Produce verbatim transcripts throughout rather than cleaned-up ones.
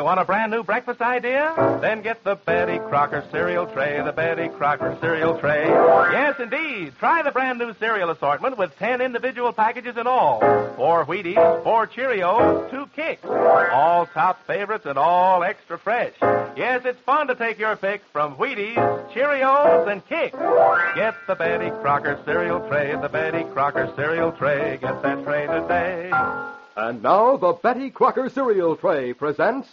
You want a brand new breakfast idea? Then get the Betty Crocker cereal tray, the Betty Crocker cereal tray. Yes, indeed. Try the brand new cereal assortment with ten individual packages in all. Four Wheaties, four Cheerios, two Kicks. All top favorites and all extra fresh. Yes, it's fun to take your pick from Wheaties, Cheerios, and Kicks. Get the Betty Crocker cereal tray, the Betty Crocker cereal tray. Get that tray today. And now the Betty Crocker cereal tray presents...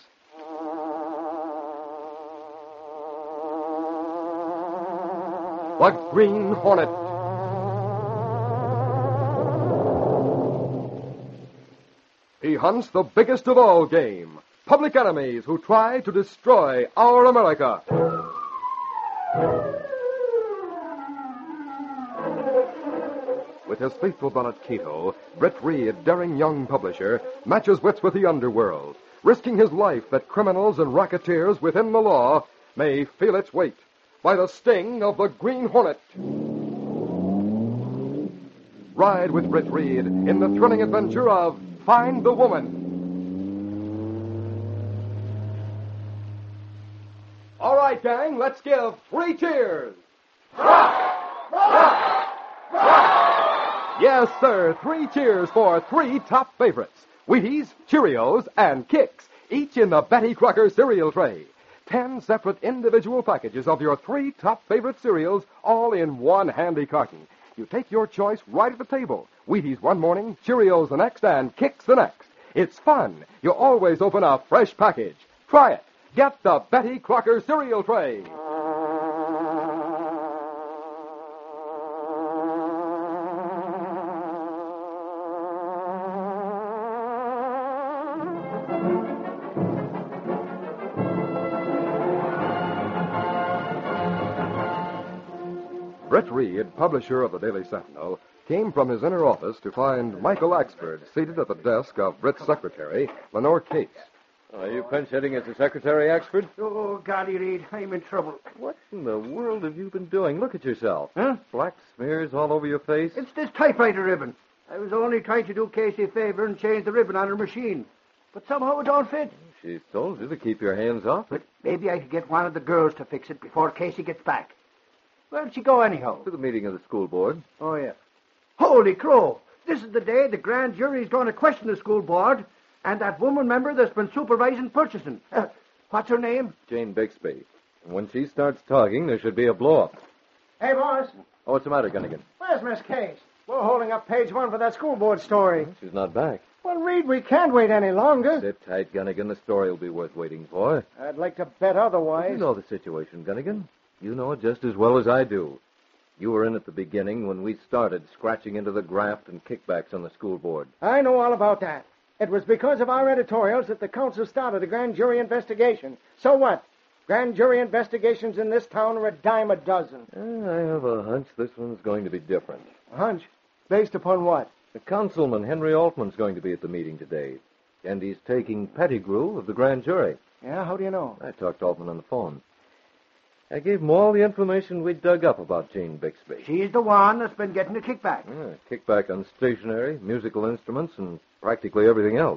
The Green Hornet. He hunts the biggest of all game, public enemies who try to destroy our America. With his faithful bonnet Cato, Britt Reed, daring young publisher, matches wits with the underworld, risking his life that criminals and racketeers within the law may feel its weight by the sting of the Green Hornet. Ride with Britt Reed in the thrilling adventure of Find the Woman. All right, gang, let's give three cheers. Yes, sir, three cheers for three top favorites. Wheaties, Cheerios, and Kicks, each in the Betty Crocker cereal tray. Ten separate individual packages of your three top favorite cereals, all in one handy carton. You take your choice right at the table. Wheaties one morning, Cheerios the next, and Kicks the next. It's fun. You always open a fresh package. Try it. Get the Betty Crocker cereal tray. Britt Reed, publisher of the Daily Sentinel, came from his inner office to find Michael Axford seated at the desk of Britt's secretary, Lenore Case. Are you pinch hitting as the secretary, Axford? Oh, golly, Reed, I'm in trouble. What in the world have you been doing? Look at yourself. Huh? Black smears all over your face. It's this typewriter ribbon. I was only trying to do Casey a favor and change the ribbon on her machine. But somehow it don't fit. She's told you to keep your hands off it. But maybe I could get one of the girls to fix it before Casey gets back. Where'd she go anyhow? To the meeting of the school board. Oh, yeah. Holy crow! This is the day the grand jury's going to question the school board and that woman member that's been supervising purchasing. Uh, what's her name? Jane Bixby. And when she starts talking, there should be a blow-up. Hey, boss. Oh, what's the matter, Gunnigan? Where's Miss Case? We're holding up page one for that school board story. She's not back. Well, Reed, we can't wait any longer. Sit tight, Gunnigan. The story will be worth waiting for. I'd like to bet otherwise. You know the situation, Gunnigan. You know it just as well as I do. You were in at the beginning when we started scratching into the graft and kickbacks on the school board. I know all about that. It was because of our editorials that the council started a grand jury investigation. So what? Grand jury investigations in this town are a dime a dozen. Uh, I have a hunch this one's going to be different. A hunch? Based upon what? The councilman, Henry Altman's going to be at the meeting today. And he's taking Pettigrew of the grand jury. Yeah, how do you know? I talked to Altman on the phone. I gave him all the information we dug up about Jane Bixby. She's the one that's been getting the kickback. Yeah, kickback on stationery, musical instruments, and practically everything else.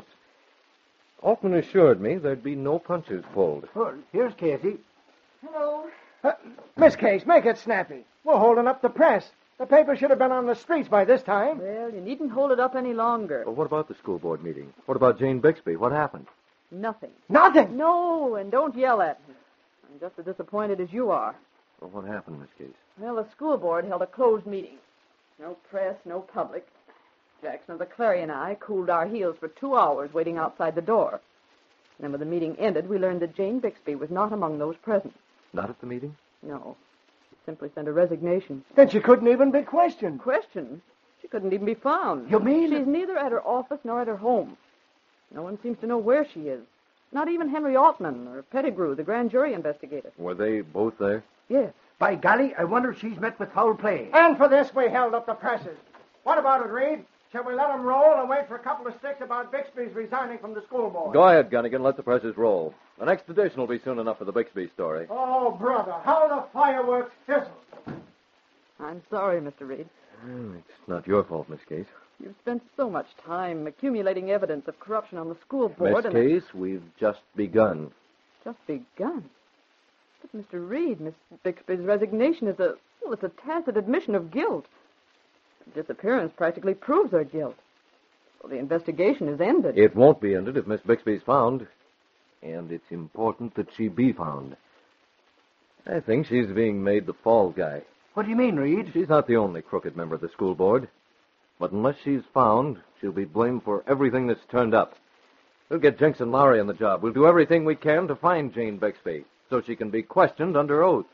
Altman assured me there'd be no punches pulled. Oh, here's Casey. Hello. Uh, Miss Case, make it snappy. We're holding up the press. The paper should have been on the streets by this time. Well, you needn't hold it up any longer. Well, what about the school board meeting? What about Jane Bixby? What happened? Nothing. Nothing? No, and don't yell at me. I'm just as disappointed as you are. Well, what happened, Miss Case? Well, the school board held a closed meeting. No press, no public. Jackson of the Clarion and I cooled our heels for two hours waiting outside the door. Then when the meeting ended, we learned that Jane Bixby was not among those present. Not at the meeting? No. She simply sent a resignation. Then she couldn't even be questioned. Questioned? She couldn't even be found. You mean? She's neither at her office nor at her home. No one seems to know where she is. Not even Henry Altman or Pettigrew, the grand jury investigator. Were they both there? Yes. By golly, I wonder if she's met with foul play. And for this, we held up the presses. What about it, Reed? Shall we let them roll and wait for a couple of sticks about Bixby's resigning from the school board? Go ahead, Gunnigan. Let the presses roll. The next edition will be soon enough for the Bixby story. Oh, brother, how the fireworks fizzle. I'm sorry, Mister Reed. Well, it's not your fault, Miss Case. You've spent so much time accumulating evidence of corruption on the school board. Miss and Case, we've just begun. Just begun. But, Mister Reed, Miss Bixby's resignation is a, well, it's a tacit admission of guilt. Her disappearance practically proves her guilt. Well, the investigation is ended. It won't be ended if Miss Bixby's found. And it's important that she be found. I think she's being made the fall guy. What do you mean, Reed? She's not the only crooked member of the school board. But unless she's found, she'll be blamed for everything that's turned up. We'll get Jenks and Lowry on the job. We'll do everything we can to find Jane Bixby so she can be questioned under oath.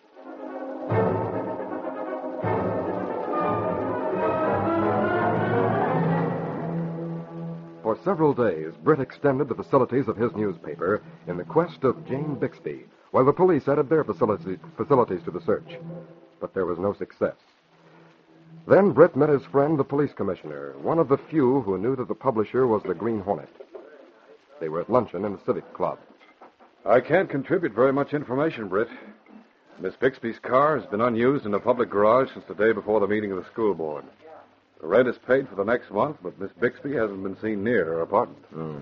For several days, Britt extended the facilities of his newspaper in the quest of Jane Bixby, while the police added their facility, facilities to the search. But there was no success. Then Britt met his friend, the police commissioner, one of the few who knew that the publisher was the Green Hornet. They were at luncheon in the Civic Club. I can't contribute very much information, Britt. Miss Bixby's car has been unused in a public garage since the day before the meeting of the school board. The rent is paid for the next month, but Miss Bixby hasn't been seen near her apartment. Hmm.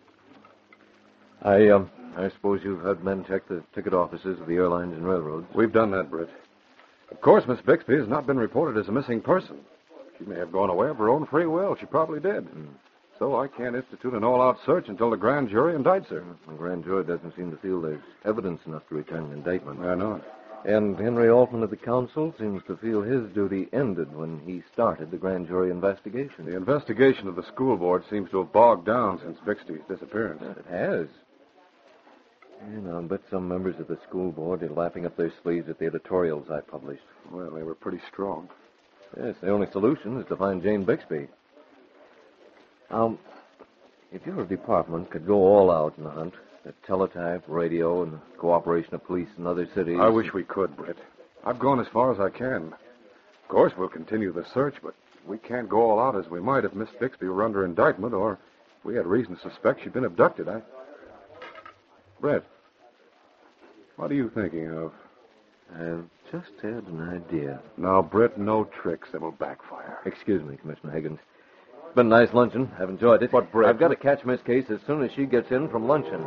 I, um, I suppose you've had men check the ticket offices of the airlines and railroads. We've done that, Britt. Of course, Miss Bixby has not been reported as a missing person. She may have gone away of her own free will. She probably did. Hmm. So I can't institute an all-out search until the grand jury indicts her. The grand jury doesn't seem to feel there's evidence enough to return an indictment. I know it. And Henry Altman of the council seems to feel his duty ended when he started the grand jury investigation. The investigation of the school board seems to have bogged down since Bixby's disappearance. It has. And I'll bet some members of the school board are laughing up their sleeves at the editorials I published. Well, they were pretty strong. Yes, the only solution is to find Jane Bixby. Um, if your department could go all out in the hunt, the teletype, radio, and the cooperation of police in other cities... I wish we could, Britt. I've gone as far as I can. Of course, we'll continue the search, but we can't go all out as we might if Miss Bixby were under indictment or if we had reason to suspect she'd been abducted. I... Brett, what are you thinking of? I've just had an idea. Now, Brett, no tricks that will backfire. Excuse me, Commissioner Higgins. It's been a nice luncheon. I've enjoyed it. But, Brett... I've got to catch Miss Case as soon as she gets in from luncheon.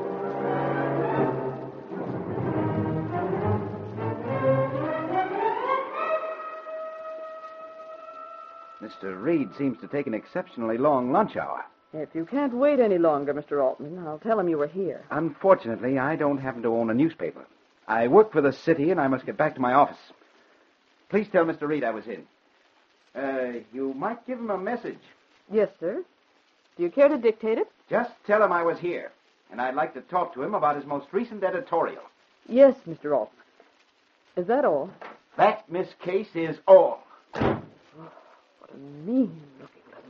Mister Reed seems to take an exceptionally long lunch hour. If you can't wait any longer, Mister Altman, I'll tell him you were here. Unfortunately, I don't happen to own a newspaper. I work for the city, and I must get back to my office. Please tell Mister Reed I was in. Uh, you might give him a message. Yes, sir. Do you care to dictate it? Just tell him I was here, and I'd like to talk to him about his most recent editorial. Yes, Mister Altman. Is that all? That, Miss Case, is all. What a mean-looking little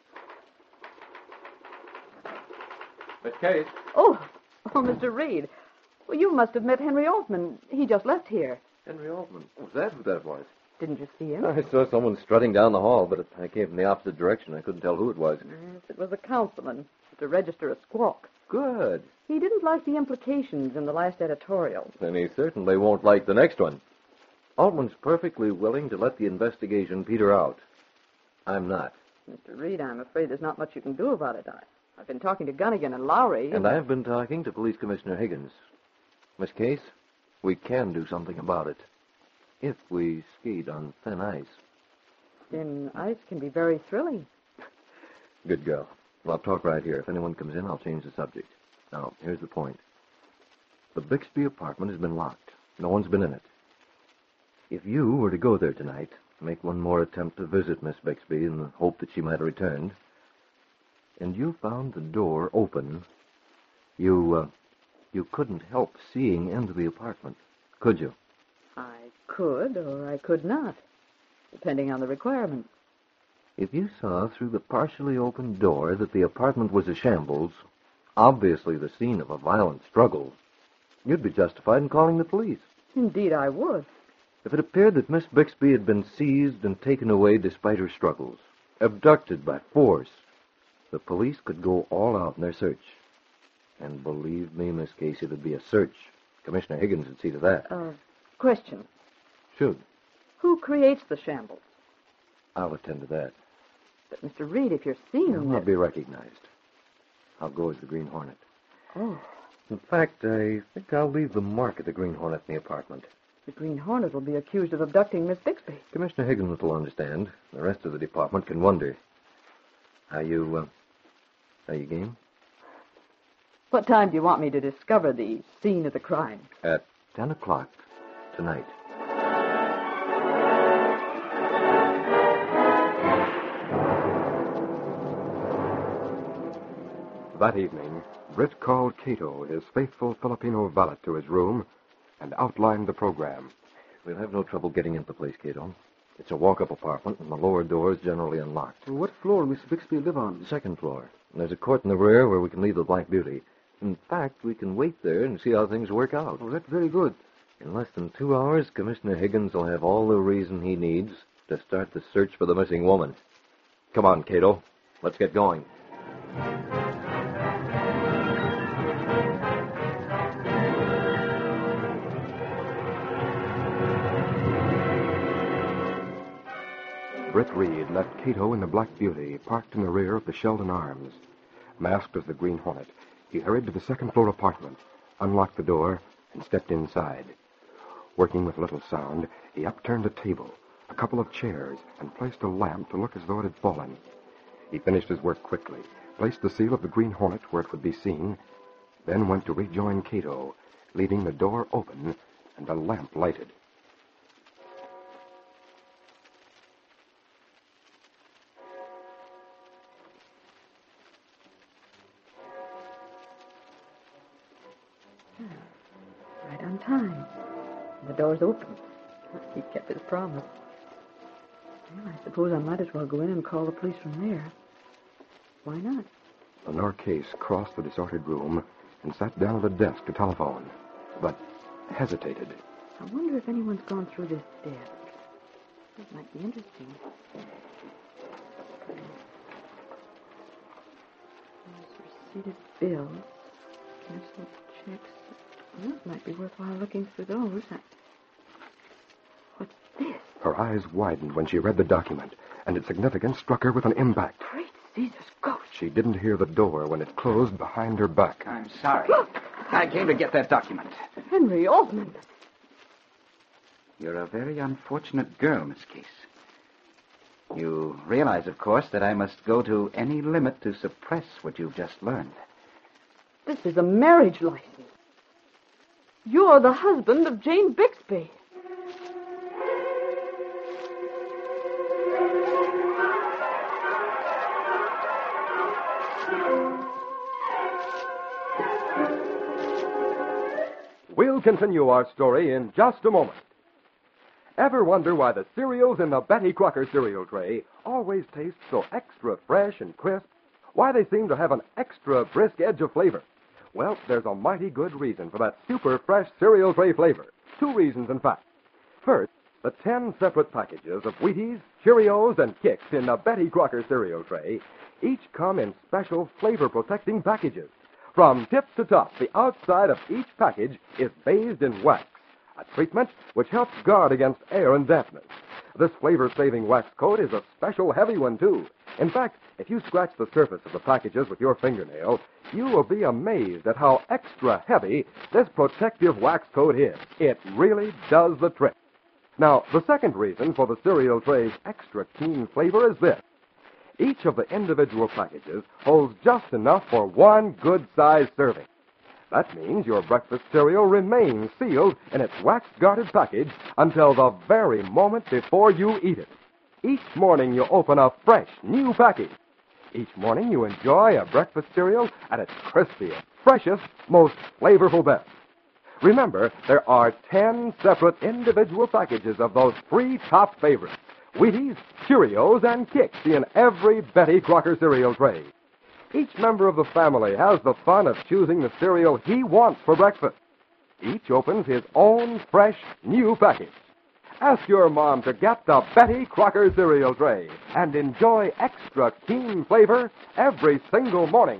man. Miss Case? Oh, oh, Mister Reed. Well, you must have met Henry Altman. He just left here. Henry Altman. Was that who that was? Didn't you see him? I saw someone strutting down the hall, but I came from the opposite direction. I couldn't tell who it was. Yes, it was a councilman to register a squawk. Good. He didn't like the implications in the last editorial. Then he certainly won't like the next one. Altman's perfectly willing to let the investigation peter out. I'm not. Mister Reed, I'm afraid there's not much you can do about it. I, I've been talking to Gunnigan and Lowry. And I've been talking to Police Commissioner Higgins. Miss Case, we can do something about it. If we skate on thin ice. Thin ice can be very thrilling. Good girl. Well, I'll talk right here. If anyone comes in, I'll change the subject. Now, here's the point. The Bixby apartment has been locked. No one's been in it. If you were to go there tonight, make one more attempt to visit Miss Bixby in the hope that she might have returned, and you found the door open, you, uh, you couldn't help seeing into the apartment, could you? I could, or I could not, depending on the requirement. If you saw through the partially open door that the apartment was a shambles, obviously the scene of a violent struggle, you'd be justified in calling the police. Indeed, I would. If it appeared that Miss Bixby had been seized and taken away despite her struggles, abducted by force, the police could go all out in their search. And believe me, Miss Case, it would be a search. Commissioner Higgins would see to that. Uh, question. Shoot. Who creates the shambles? I'll attend to that. But, Mister Reed, if you're seeing I'll this... not be recognized. I'll go as the Green Hornet. Oh, In fact, I think I'll leave the mark of the Green Hornet in the apartment. the Green Hornet will be accused of abducting Miss Bixby. Commissioner Higgins will understand. The rest of the department can wonder. Are you, uh, are you game? What time do you want me to discover the scene of the crime? At ten o'clock tonight. That evening, Britt called Cato, his faithful Filipino valet, to his room and outlined the program. We'll have no trouble getting into the place, Cato. It's a walk-up apartment, and the lower door is generally unlocked. Well, what floor will Miss Bixby live on? The second floor. And there's a court in the rear where we can leave the Black Beauty. In fact, we can wait there and see how things work out. Oh, that's very good. In less than two hours, Commissioner Higgins will have all the reason he needs to start the search for the missing woman. Come on, Cato. Let's get going. Britt Reed left Cato in the Black Beauty, parked in the rear of the Sheldon Arms. Masked as the Green Hornet, he hurried to the second-floor apartment, unlocked the door, and stepped inside. Working with little sound, he upturned a table, a couple of chairs, and placed a lamp to look as though it had fallen. He finished his work quickly, placed the seal of the Green Hornet where it would be seen, then went to rejoin Cato, leaving the door open and the lamp lighted. Right on time. The door's open. He kept his promise. Well, I suppose I might as well go in and call the police from there. Why not? Lenore Case crossed the disordered room and sat down at a desk to telephone, but hesitated. I wonder if anyone's gone through this desk. That might be interesting. There's receipted bills, canceled checks. Well, it might be worthwhile looking through those. I... What's this? Her eyes widened when she read the document, and its significance struck her with an impact. Great Caesar's ghost. She didn't hear the door when it closed behind her back. I'm sorry. I came to get that document. Henry Altman. You're a very unfortunate girl, Miss Case. You realize, of course, that I must go to any limit to suppress what you've just learned. This is a marriage license. You're the husband of Jane Bixby. We'll continue our story in just a moment. Ever wonder why the cereals in the Betty Crocker cereal tray always taste so extra fresh and crisp? Why they seem to have an extra brisk edge of flavor? Well, there's a mighty good reason for that super fresh cereal tray flavor. Two reasons, in fact. First, the ten separate packages of Wheaties, Cheerios, and Kix in the Betty Crocker cereal tray each come in special flavor-protecting packages. From tip to top, the outside of each package is bathed in wax, a treatment which helps guard against air and dampness. This flavor-saving wax coat is a special heavy one, too. In fact, if you scratch the surface of the packages with your fingernail, you will be amazed at how extra heavy this protective wax coat is. It really does the trick. Now, the second reason for the cereal tray's extra keen flavor is this. Each of the individual packages holds just enough for one good-sized serving. That means your breakfast cereal remains sealed in its wax-guarded package until the very moment before you eat it. Each morning you open a fresh, new package. Each morning you enjoy a breakfast cereal at its crispiest, freshest, most flavorful best. Remember, there are ten separate individual packages of those three top favorites, Wheaties, Cheerios, and Kix, in every Betty Crocker cereal tray. Each member of the family has the fun of choosing the cereal he wants for breakfast. Each opens his own fresh, new package. Ask your mom to get the Betty Crocker cereal tray and enjoy extra keen flavor every single morning.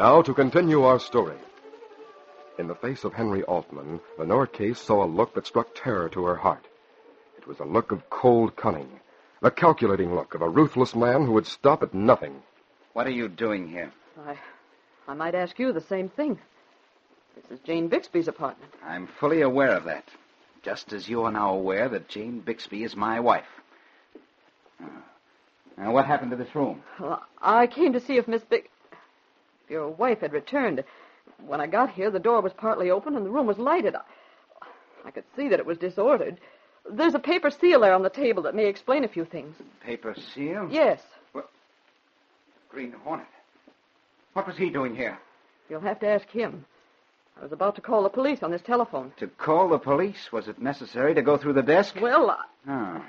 Now to continue our story. In the face of Henry Altman, Lenore Case saw a look that struck terror to her heart. It was a look of cold cunning, the calculating look of a ruthless man who would stop at nothing. What are you doing here? I, I might ask you the same thing. This is Jane Bixby's apartment. I'm fully aware of that. Just as you are now aware that Jane Bixby is my wife. Uh, now, what happened to this room? Well, I came to see if Miss Bix... if your wife had returned. When I got here, the door was partly open and the room was lighted. I, I could see that it was disordered. There's a paper seal there on the table that may explain a few things. Paper seal? Yes. Well, Green Hornet. What was he doing here? You'll have to ask him. I was about to call the police on this telephone. To call the police? Was it necessary to go through the desk? Well, I... Oh.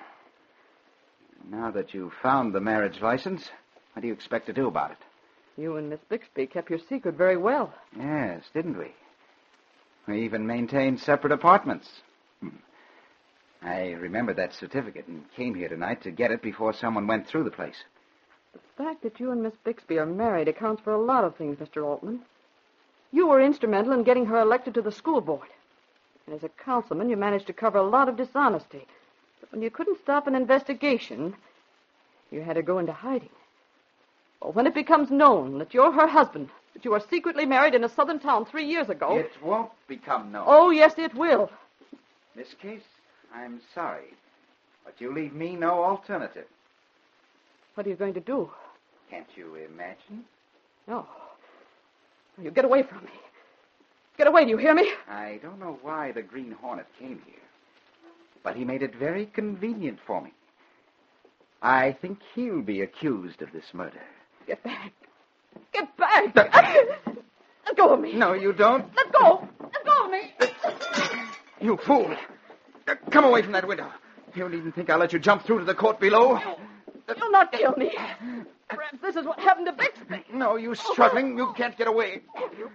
Now that you've found the marriage license, what do you expect to do about it? You and Miss Bixby kept your secret very well. Yes, didn't we? We even maintained separate apartments. Hmm. I remembered that certificate and came here tonight to get it before someone went through the place. The fact that you and Miss Bixby are married accounts for a lot of things, Mister Altman. You were instrumental in getting her elected to the school board. And as a councilman, you managed to cover a lot of dishonesty. But when you couldn't stop an investigation, you had to go into hiding. Well, when it becomes known that you're her husband, that you are secretly married in a southern town three years ago... It won't become known. Oh, yes, it will. Miss Case, I'm sorry, but you leave me no alternative. What are you going to do? Can't you imagine? No. You get away from me. Get away, do you hear me? I don't know why the Green Hornet came here, but he made it very convenient for me. I think he'll be accused of this murder. Get back. Get back. Let go of me. No, you don't. Let go. Let go of me. You fool. Come away from that window. You needn't think I'll let you jump through to the court below. You'll not kill me. Perhaps this is what happened to Bixby. No, you struggling. You can't get away. You...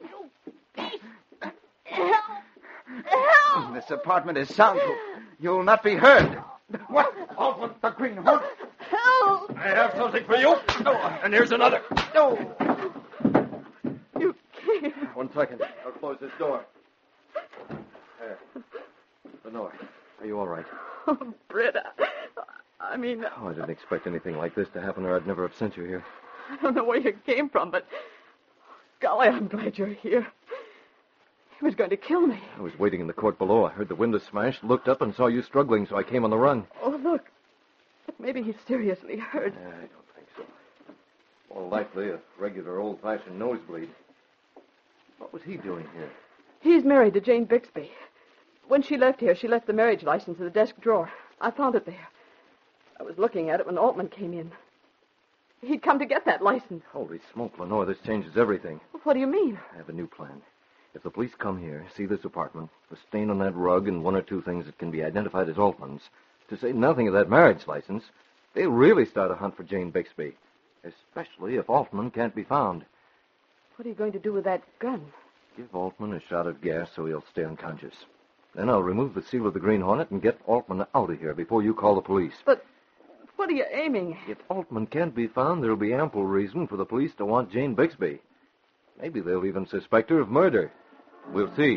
Help. Help. This apartment is soundproof. You'll not be heard. What? Off with the Green Hornet. Help. I have something for you. Oh, and here's another. No. You can't. One second. I'll close this door. There. Lenore, are you all right? Oh, Britta. I mean... Oh, I didn't expect anything like this to happen, or I'd never have sent you here. I don't know where you came from, but... Golly, I'm glad you're here. He was going to kill me. I was waiting in the court below. I heard the window smash, looked up, and saw you struggling, so I came on the run. Oh, look. Maybe he's seriously hurt. Yeah, I don't think so. More likely a regular old-fashioned nosebleed. What was he doing here? He's married to Jane Bixby. When she left here, she left the marriage license in the desk drawer. I found it there. I was looking at it when Altman came in. He'd come to get that license. Holy smoke, Lenore, this changes everything. What do you mean? I have a new plan. If the police come here, see this apartment, the stain on that rug, and one or two things that can be identified as Altman's, to say nothing of that marriage license, they'll really start a hunt for Jane Bixby, especially if Altman can't be found. What are you going to do with that gun? Give Altman a shot of gas so he'll stay unconscious. Then I'll remove the seal of the Green Hornet and get Altman out of here before you call the police. But what are you aiming at? If Altman can't be found, there'll be ample reason for the police to want Jane Bixby. Maybe they'll even suspect her of murder. We'll see.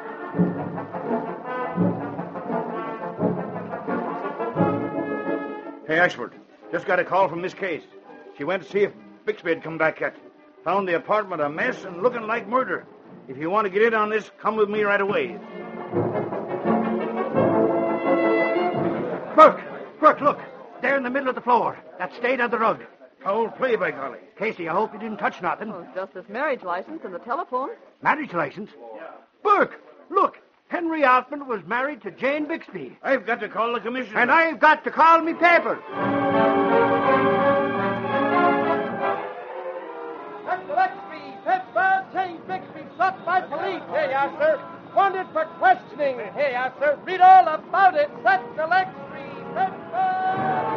Hey, Ashford, just got a call from Miss Case. She went to see if Bixby had come back yet. Found the apartment a mess and looking like murder. If you want to get in on this, come with me right away. Burke! Burke, look! There in the middle of the floor. That stain on the rug. Foul play, by golly. Casey, I hope you didn't touch nothing. Oh, just this marriage license and the telephone. Marriage license? Burke, look. Henry Altman was married to Jane Bixby. I've got to call the commissioner. And I've got to call me paper. Mister Lexby, Pittsburgh, Jane Bixby, stopped by police. Here you are, sir. Wanted for questioning. Here you are, sir. Read all about it. Mister Lexby, Pittsburgh.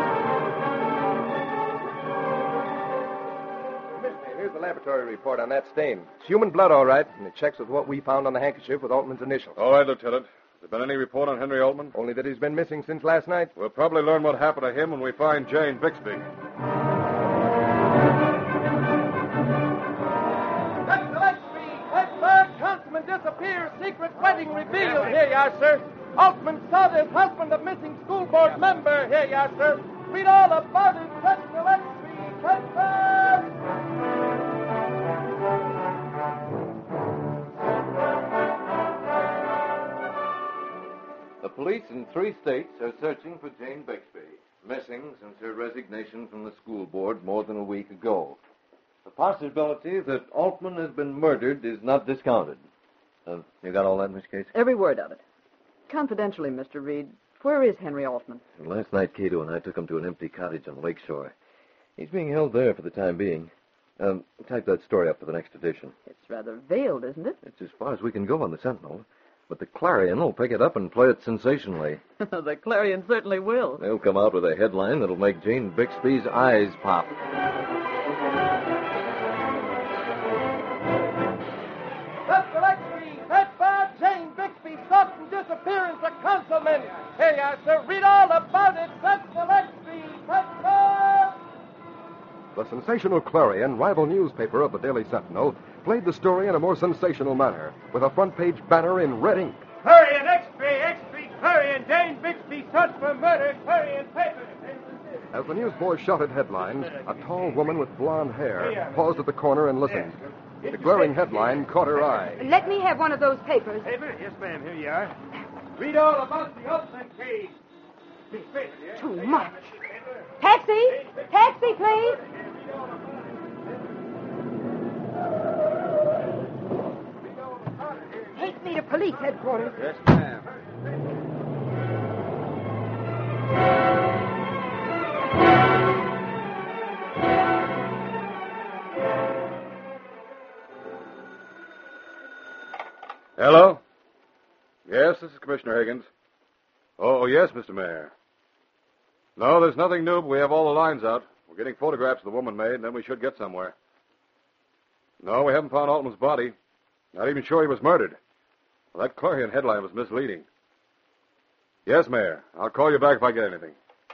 Here's the laboratory report on that stain. It's human blood, all right, and it checks with what we found on the handkerchief with Altman's initials. All right, Lieutenant. Has there been any report on Henry Altman? Only that he's been missing since last night. We'll probably learn what happened to him when we find Jane Bixby. disappear, secret wedding revealed. Here you are, sir. Altman sought his husband, a missing school board member. Here you are, sir. Read all about it. Central Entry. Paper! The police in three states are searching for Jane Bixby, missing since her resignation from the school board more than a week ago. The possibility that Altman has been murdered is not discounted. Uh, you got all that, Miss Case? Every word of it. Confidentially, Mister Reed, where is Henry Altman? Last night, Cato and I took him to an empty cottage on Lakeshore. He's being held there for the time being. Um, type that story up for the next edition. It's rather veiled, isn't it? It's as far as we can go on the Sentinel. But the Clarion will pick it up and play it sensationally. The Clarion certainly will. They'll come out with a headline that'll make Jane Bixby's eyes pop. Central Entry. Paper! Jane Bixby sought and disappearance of councilman. Here you are, sir. Read all about it. Central Entry. Paper! The sensational Clarion, rival newspaper of the Daily Sentinel, played the story in a more sensational manner, with a front-page banner in red ink. Clarion, Extra, Extra, Clarion, Jane Bixby sought for murder, Clarion paper. As the newsboys shouted headlines, a tall woman with blonde hair paused at the corner and listened. The glaring headline caught her eye. Let me have one of those papers. Paper? Yes, ma'am. Here you are. Read all about the Altman case. Too much. Taxi! Taxi, please! Take me to police headquarters. Yes, ma'am. Hello? Yes, this is Commissioner Higgins. Oh, yes, Mister Mayor. No, there's nothing new, but we have all the lines out. We're getting photographs of the woman made, and then we should get somewhere. No, we haven't found Altman's body. Not even sure he was murdered. Well, that Clarion headline was misleading. Yes, Mayor. I'll call you back if I get anything.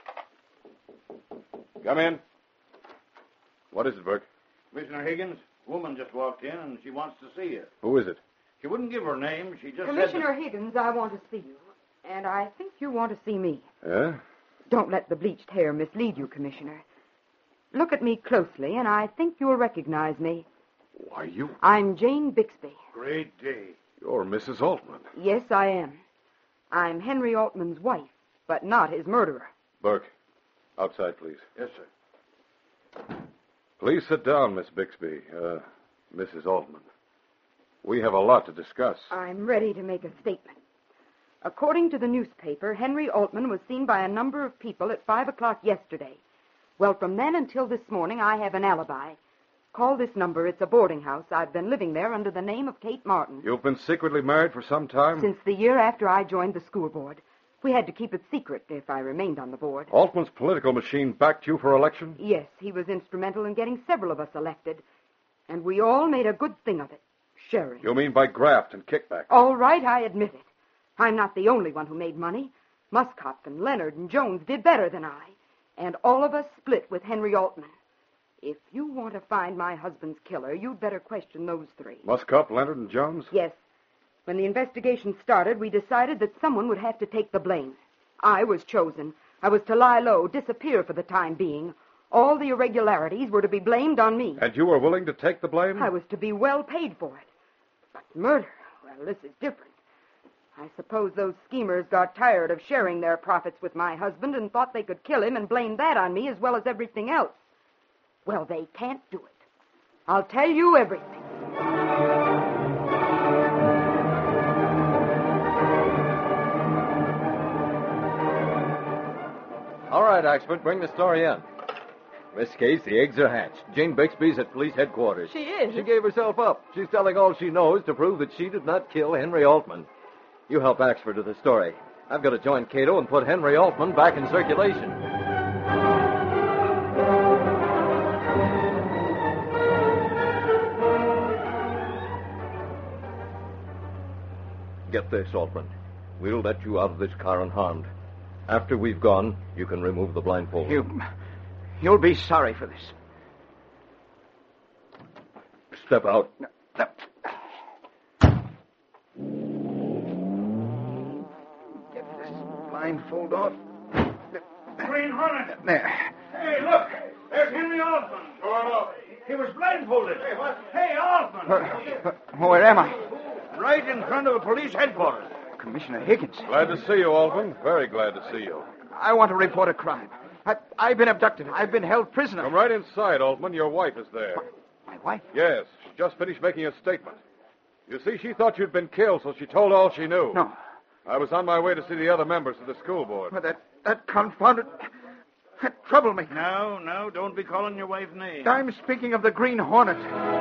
Come in. What is it, Burke? Commissioner Higgins, woman just walked in, and she wants to see you. Who is it? She wouldn't give her name. She just Commissioner said Higgins, I want to see you. And I think you want to see me. Yeah? Don't let the bleached hair mislead you, Commissioner. Look at me closely, and I think you'll recognize me. Why, you... I'm Jane Bixby. Great day. You're Missus Altman. Yes, I am. I'm Henry Altman's wife, but not his murderer. Burke, outside, please. Yes, sir. Please sit down, Miss Bixby. Uh, Missus Altman. We have a lot to discuss. I'm ready to make a statement. According to the newspaper, Henry Altman was seen by a number of people at five o'clock yesterday. Well, from then until this morning, I have an alibi. Call this number. It's a boarding house. I've been living there under the name of Kate Martin. You've been secretly married for some time? Since the year after I joined the school board. We had to keep it secret if I remained on the board. Altman's political machine backed you for election? Yes, he was instrumental in getting several of us elected. And we all made a good thing of it. Sharing. You mean by graft and kickback? All right, I admit it. I'm not the only one who made money. Muscott and Leonard and Jones did better than I. And all of us split with Henry Altman. If you want to find my husband's killer, you'd better question those three. Muscott, Leonard, and Jones? Yes. When the investigation started, we decided that someone would have to take the blame. I was chosen. I was to lie low, disappear for the time being. All the irregularities were to be blamed on me. And you were willing to take the blame? I was to be well paid for it. But murder, well, this is different. I suppose those schemers got tired of sharing their profits with my husband and thought they could kill him and blame that on me as well as everything else. Well, they can't do it. I'll tell you everything. All right, Oxford, bring the story in. In this case, the eggs are hatched. Jane Bixby's at police headquarters. She is? She gave herself up. She's telling all she knows to prove that she did not kill Henry Altman. You help Oxford with the story. I've got to join Cato and put Henry Altman back in circulation. Get this, Altman. We'll let you out of this car unharmed. After we've gone, you can remove the blindfold. You... You'll be sorry for this. Step out. blindfold off. Green Hornet. There. Hey, look. There's Henry Altman. He was blindfolded. Hey, what? Hey, Altman. Where, where am I? Right in front of the police headquarters. Commissioner Higgins. Glad to see you, Altman. Very glad to see you. I want to report a crime. I, I've been abducted. I've been held prisoner. Come right inside, Altman. Your wife is there. My wife? Yes. She just finished making a statement. You see, she thought you'd been killed, so she told all she knew. No. I was on my way to see the other members of the school board. But that, that confounded... That troublemaker. No, no, don't be calling your wife names. I'm speaking of the Green Hornet.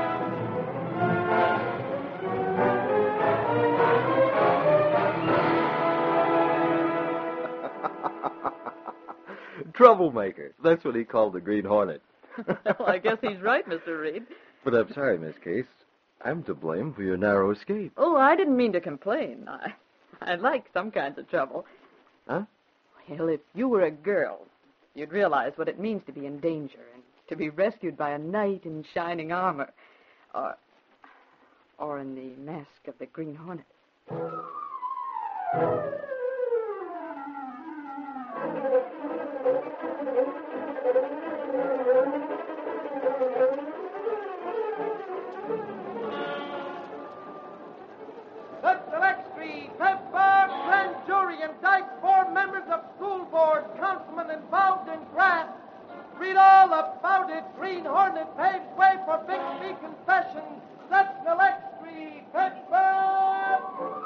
Troublemaker. That's what he called the Green Hornet. Well, I guess he's right, Mister Reed. But I'm sorry, Miss Case. I'm to blame for your narrow escape. Oh, I didn't mean to complain. I, I like some kinds of trouble. Huh? Well, if you were a girl, you'd realize what it means to be in danger and to be rescued by a knight in shining armor. Or, or in the mask of the Green Hornet. The Select Street, Pepper, grand jury indict four members of school board, councilmen involved in graft. Read all about it. Green Hornet paves way for Bixby concession. That's Select Street, Pepper.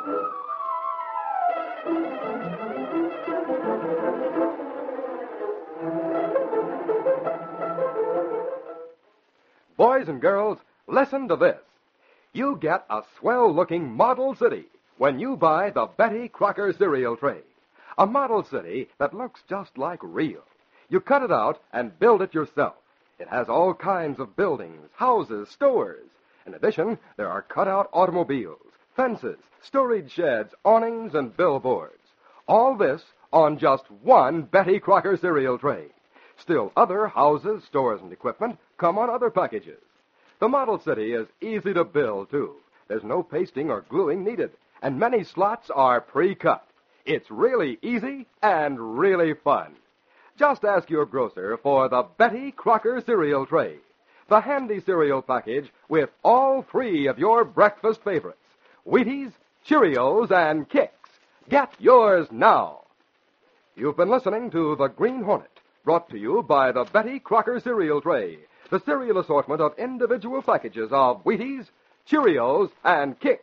Boys and girls, listen to this. You get a swell-looking model city when you buy the Betty Crocker cereal tray. A model city that looks just like real. You cut it out and build it yourself. It has all kinds of buildings, houses, stores. In addition, there are cut-out automobiles, fences, storage sheds, awnings, and billboards. All this on just one Betty Crocker cereal tray. Still other houses, stores, and equipment come on other packages. The model city is easy to build, too. There's no pasting or gluing needed, and many slots are pre-cut. It's really easy and really fun. Just ask your grocer for the Betty Crocker cereal tray, the handy cereal package with all three of your breakfast favorites, Wheaties, Cheerios, and Kix. Get yours now. You've been listening to The Green Hornet, brought to you by the Betty Crocker cereal tray, the cereal assortment of individual packages of Wheaties, Cheerios, and Kix.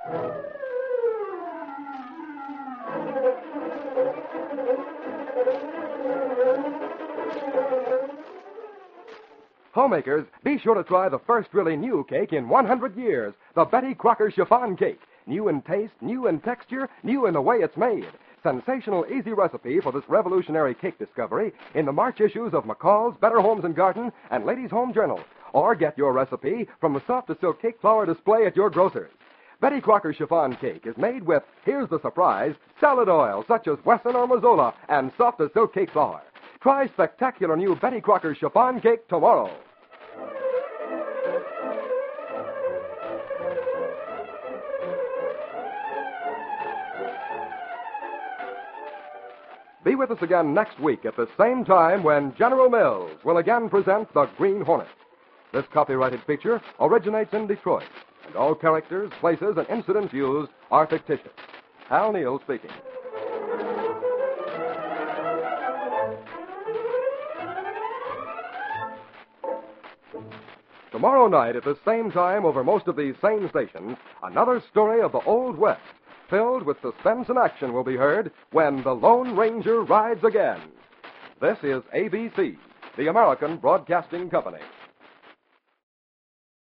Homemakers, be sure to try the first really new cake in one hundred years, the Betty Crocker chiffon cake. New in taste, new in texture, new in the way it's made. Sensational, easy recipe for this revolutionary cake discovery in the March issues of McCall's, Better Homes and Garden, and Ladies' Home Journal. Or get your recipe from the soft-to-silk cake flour display at your grocer's. Betty Crocker chiffon cake is made with, here's the surprise, salad oil such as Wesson or Mazola and soft-to-silk cake flour. Try spectacular new Betty Crocker chiffon cake tomorrow. Be with us again next week at the same time when General Mills will again present The Green Hornet. This copyrighted feature originates in Detroit, and all characters, places, and incidents used are fictitious. Hal Neal speaking. Tomorrow night at the same time over most of these same stations, another story of the Old West, filled with suspense and action, will be heard when the Lone Ranger rides again. This is A B C, the American Broadcasting Company.